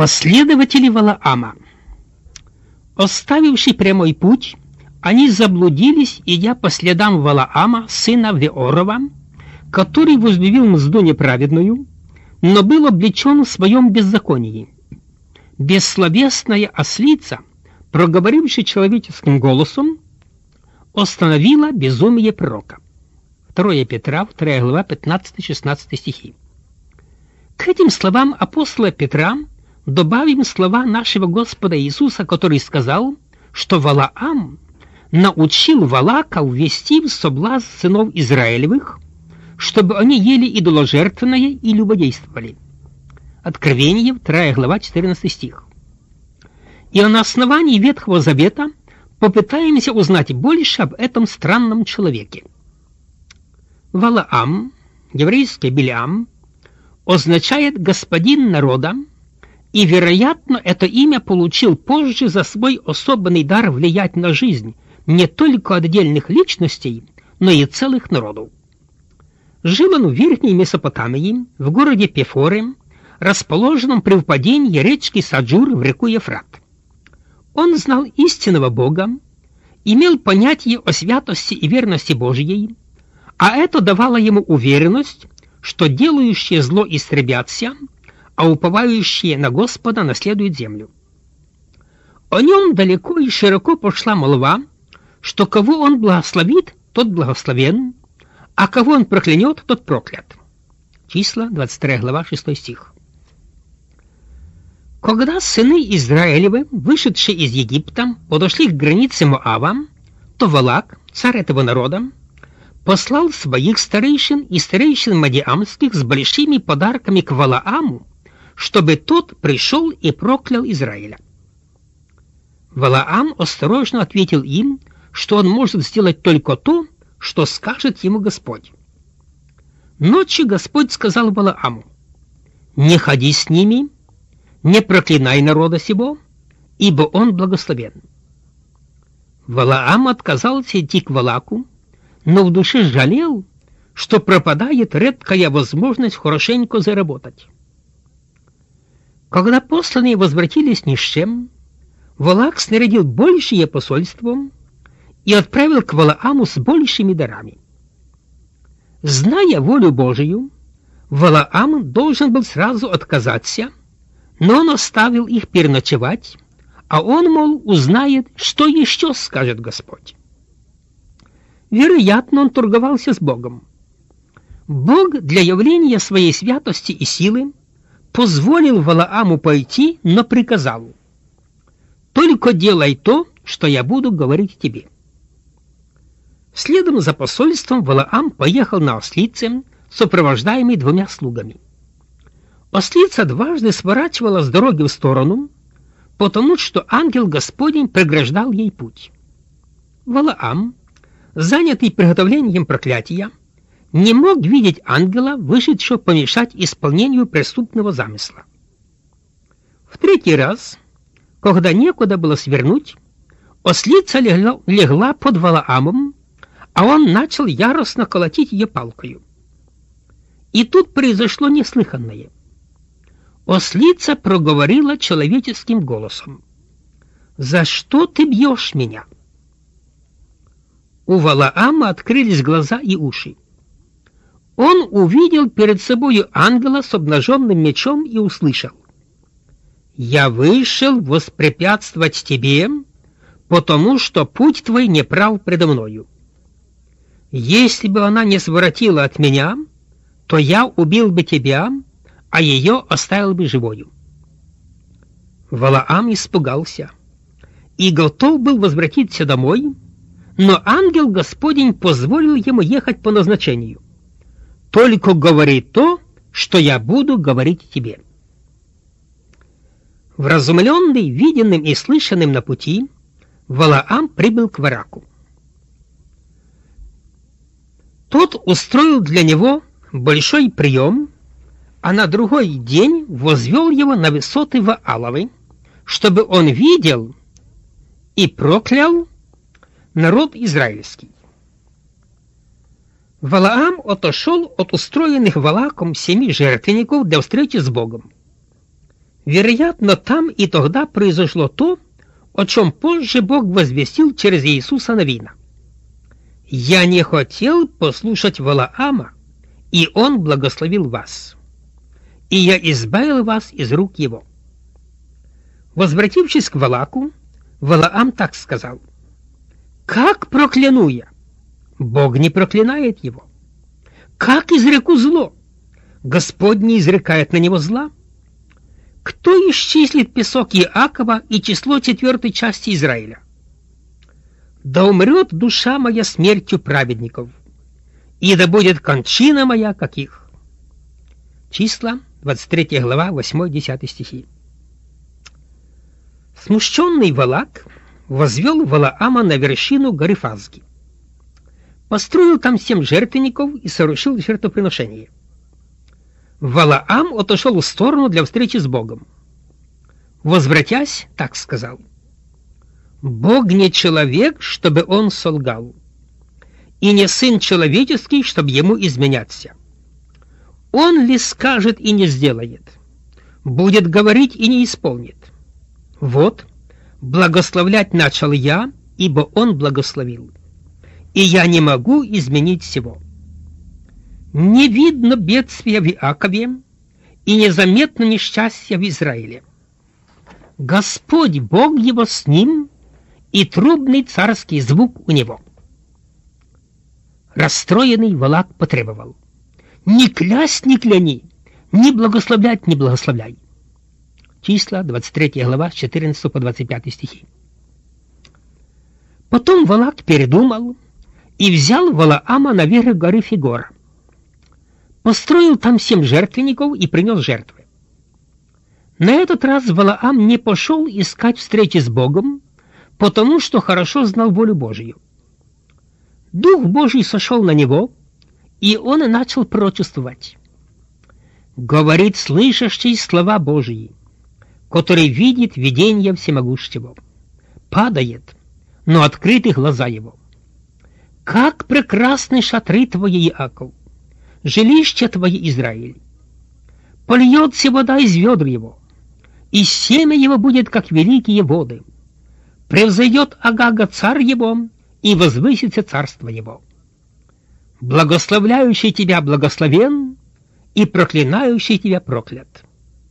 Последователи Валаама. Оставивши прямой путь, они заблудились, идя по следам Валаама, сына Веорова, который возлюбил мзду неправедную, но был облечен в своем беззаконии. Бессловесная ослица, проговорившая человеческим голосом, остановила безумие пророка. 2 Петра, 2 глава, 15-16 стихи. К этим словам апостола Петра добавим слова нашего Господа Иисуса, который сказал, что Валаам научил Валака ввести в соблазн сынов Израилевых, чтобы они ели идоложертвенное и любодействовали. Откровение, 2 глава, 14 стих. И на основании Ветхого Завета попытаемся узнать больше об этом странном человеке. Валаам, еврейский Билям, означает «господин народа», и, вероятно, это имя получил позже за свой особенный дар влиять на жизнь не только отдельных личностей, но и целых народов. Жил он в Верхней Месопотамии, в городе Пефоре, расположенном при впадении речки Саджур в реку Ефрат. Он знал истинного Бога, имел понятие о святости и верности Божьей, а это давало ему уверенность, что делающие зло истребятся, а уповающие на Господа наследуют землю. О нем далеко и широко пошла молва, что кого он благословит, тот благословен, а кого он проклянет, тот проклят. Числа, 22 глава, 6 стих. Когда сыны Израилевы, вышедшие из Египта, подошли к границе Моава, то Валак, царь этого народа, послал своих старейшин и старейшин мадиамских с большими подарками к Валааму, чтобы тот пришел и проклял Израиля. Валаам осторожно ответил им, что он может сделать только то, что скажет ему Господь. Ночью Господь сказал Валааму: «Не ходи с ними, не проклинай народа сего, ибо он благословен». Валаам отказался идти к Валаку, но в душе жалел, что пропадает редкая возможность хорошенько заработать. Когда посланные возвратились ни с чем, Валак снарядил большее посольство и отправил к Валааму с большими дарами. Зная волю Божию, Валаам должен был сразу отказаться, но он оставил их переночевать, а он, мол, узнает, что еще скажет Господь. Вероятно, он торговался с Богом. Бог для явления своей святости и силы позволил Валааму пойти, но приказал: «Только делай то, что я буду говорить тебе». Следом за посольством Валаам поехал на ослице, сопровождаемый 2 слугами. Ослица дважды сворачивала с дороги в сторону, потому что ангел Господень преграждал ей путь. Валаам, занятый приготовлением проклятия, не мог видеть ангела, вышедшего помешать исполнению преступного замысла. В 3-й раз, когда некуда было свернуть, ослица легла под Валаамом, а он начал яростно колотить ее палкою. И тут произошло неслыханное. Ослица проговорила человеческим голосом: «За что ты бьешь меня?» У Валаама открылись глаза и уши. Он увидел перед собою ангела с обнаженным мечом и услышал: «Я вышел воспрепятствовать тебе, потому что путь твой неправ предо мною. Если бы она не своротила от меня, то я убил бы тебя, а ее оставил бы живою». Валаам испугался и готов был возвратиться домой, но ангел Господень позволил ему ехать по назначению. «Только говори то, что я буду говорить тебе». Вразумленный виденным и слышанным на пути, Валаам прибыл к Вараку. Тот устроил для него большой прием, а на другой день возвел его на высоты Вааловы, чтобы он видел и проклял народ израильский. Валаам отошел от устроенных Валаком 7 жертвенников для встречи с Богом. Вероятно, там и тогда произошло то, о чем позже Бог возвестил через Иисуса Навина. «Я не хотел послушать Валаама, и он благословил вас, и я избавил вас из рук его». Возвратившись к Валаку, Валаам так сказал: «Как прокляну я? Бог не проклинает его. Как изреку зло? Господь не изрекает на него зла. Кто исчислит песок Иакова и число 4 части Израиля? Да умрет душа моя смертью праведников, и да будет кончина моя, как их». Числа, 23 глава, 8-10 стихи. Смущенный Валак возвел Валаама на вершину горы Фазги, построил там 7 жертвенников и совершил жертвоприношение. Валаам отошел в сторону для встречи с Богом. Возвратясь, так сказал: «Бог не человек, чтобы он солгал, и не сын человеческий, чтобы ему изменяться. Он ли скажет и не сделает, будет говорить и не исполнит? Вот, благословлять начал я, ибо он благословил, и я не могу изменить всего. Не видно бедствия в Иакове, и незаметно несчастья в Израиле. Господь, Бог его с ним, и трубный царский звук у него». Расстроенный Валак потребовал: «Не клясть, не кляни, не благословлять, не благословляй». Числа, 23 глава, с 14 по 25 стихи. Потом Валак передумал и взял Валаама наверх горы Фигора, построил там 7 жертвенников и принес жертвы. На этот раз Валаам не пошел искать встречи с Богом, потому что хорошо знал волю Божию. Дух Божий сошел на него, и он начал пророчествовать. Говорит слышащий слова Божии, который видит видение всемогущего. Падает, но открыты глаза его. Как прекрасны шатры твои, Иаков, жилище твое, Израиль! Польется вода из ведр его, и семя его будет, как великие воды. Превзойдет Агага царь его, и возвысится царство его. Благословляющий тебя благословен, и проклинающий тебя проклят».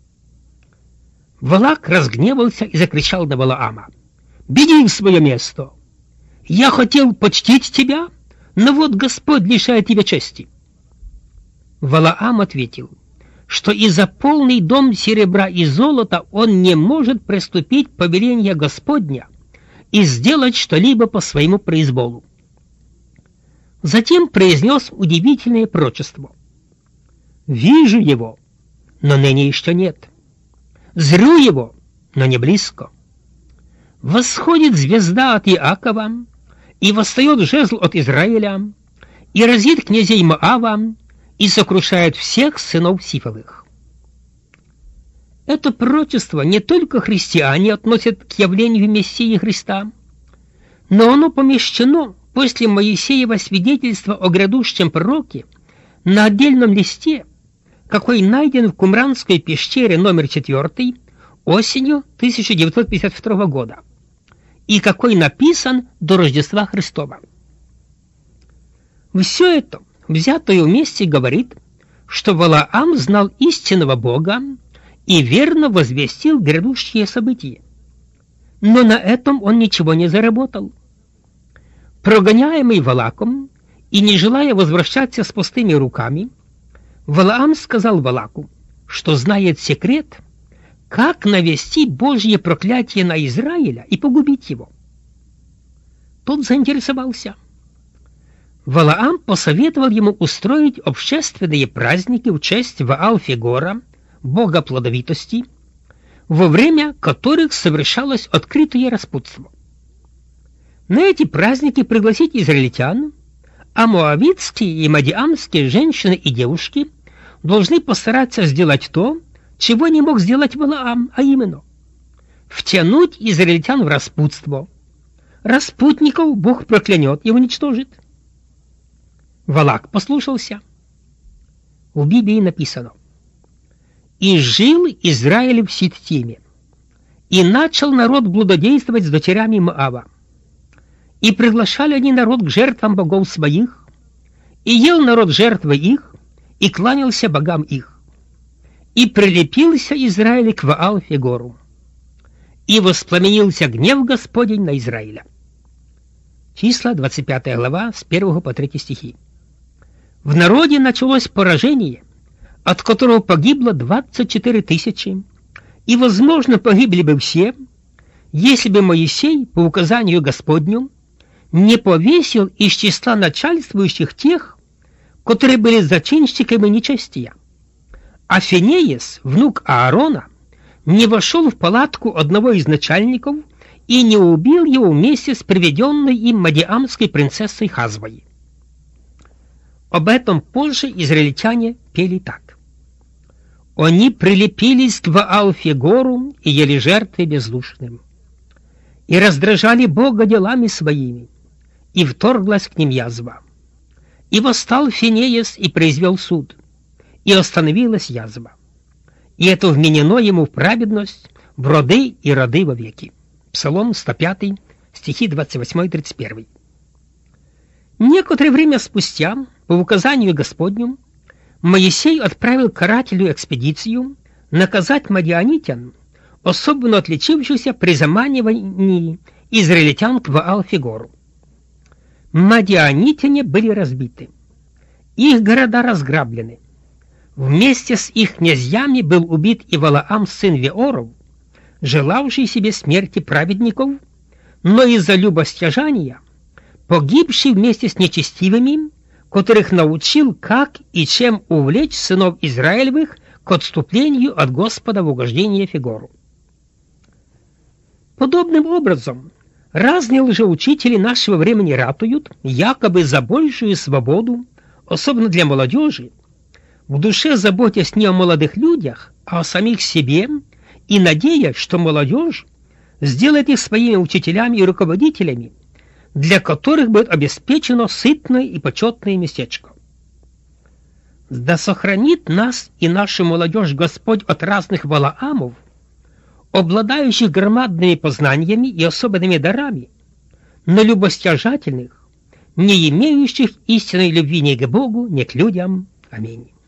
Валак разгневался и закричал на Валаама: «Беги в свое место! Я хотел почтить тебя, но вот Господь лишает тебя чести». Валаам ответил, что из-за полный дом серебра и золота он не может приступить повеления Господня и сделать что-либо по своему произволу. Затем произнес удивительное пророчество: «Вижу его, но ныне еще нет. Зрю его, но не близко. Восходит звезда от Иакова, и восстает жезл от Израиля, и разит князей Моава, и сокрушает всех сынов Сифовых». Это пророчество не только христиане относят к явлению Мессии Христа, но оно помещено после Моисеева свидетельства о грядущем пророке на отдельном листе, какой найден в Кумранской пещере номер 4 осенью 1952 года, и какой написан до Рождества Христова. Все это, взятое вместе, говорит, что Валаам знал истинного Бога и верно возвестил грядущие события. Но на этом он ничего не заработал. Прогоняемый Валаком и не желая возвращаться с пустыми руками, Валаам сказал Валаку, что знает секрет, как навести Божье проклятие на Израиля и погубить его. Тот заинтересовался. Валаам посоветовал ему устроить общественные праздники в честь Ваал-Фигора, бога плодовитости, во время которых совершалось открытое распутство. На эти праздники пригласить израильтян, а моавитские и мадиамские женщины и девушки должны постараться сделать то, чего не мог сделать Валаам, а именно втянуть израильтян в распутство. Распутников Бог проклянет и уничтожит. Валак послушался. В Библии написано: И жил Израиль в Ситтиме. И начал народ блудодействовать с дочерями Моава. И приглашали они народ к жертвам богов своих, и ел народ жертвы их, и кланялся богам их. И прилепился Израиль к Ваал-Фегору. И воспламенился гнев Господень на Израиля. Числа, 25 глава, с 1 по 3 стихи. В народе началось поражение, от которого погибло 24 тысячи, и, возможно, погибли бы все, если бы Моисей, по указанию Господню, не повесил из числа начальствующих тех, которые были зачинщиками нечестия. А Финеес, внук Аарона, не вошел в палатку одного из начальников и не убил его вместе с приведенной им мадиамской принцессой Хазвой. Об этом позже израильтяне пели так. «Они прилепились к Ваал-Фегору и ели жертвы бездушным, и раздражали Бога делами своими, и вторглась к ним язва. И восстал Финеес и произвел суд, и остановилась язва. И это вменено ему в праведность, в роды и роды вовеки». Псалом 105, стихи 28-31. Некоторое время спустя, по указанию Господню, Моисей отправил карателю экспедицию наказать мадианитян, особенно отличившихся при заманивании израильтян к Ваал-Фегору. Мадианитяне были разбиты, их города разграблены. Вместе с их князьями был убит и Валаам, сын Веоров, желавший себе смерти праведников, но из-за любостяжания погибший вместе с нечестивыми, которых научил, как и чем увлечь сынов Израилевых к отступлению от Господа в угождение Фегору. Подобным образом разные лжеучители нашего времени ратуют, якобы за большую свободу, особенно для молодежи, в душе заботясь не о молодых людях, а о самих себе, и надеясь, что молодежь сделает их своими учителями и руководителями, для которых будет обеспечено сытное и почетное местечко. Да сохранит нас и нашу молодежь Господь от разных Валаамов, обладающих громадными познаниями и особенными дарами, но любостяжательных, не имеющих истинной любви ни к Богу, ни к людям. Аминь.